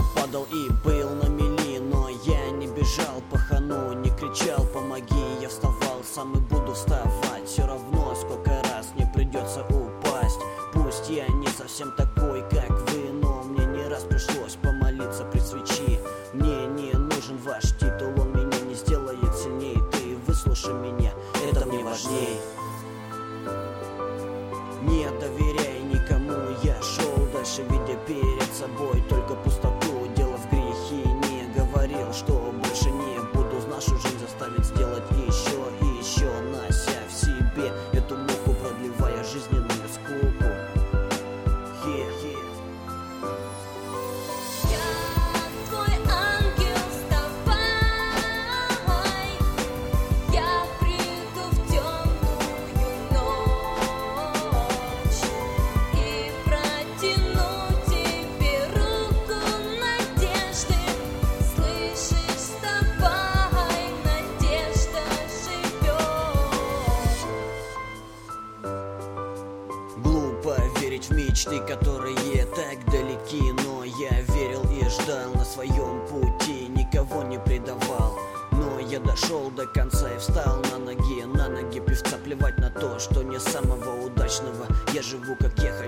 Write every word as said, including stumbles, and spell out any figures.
падал и был на мели, но я не бежал по хану, не кричал помоги. Я вставал сам и буду вставать, все равно сколько раз мне придется упасть. Пусть я не совсем такой, как вы, но мне не раз пришлось помолиться при свечи. Мне не нужен ваш титул, он меня не сделает сильнее. Ты выслушай меня, это мне важней. Не доверяй никому, я шел дальше, видя перед собой только пустоту. Дело в грехе, не говорил, что больше не буду нашу жизнь заставить сделать еще и еще, нося в себе эту муку, продлевая жизненную скуку. Хе-хе. Глупо верить в мечты, которые так далеки, но я верил и ждал на своем пути, никого не предавал. Но я дошел до конца и встал на ноги, на ноги певца, плевать на то, что не самого удачного. Я живу как я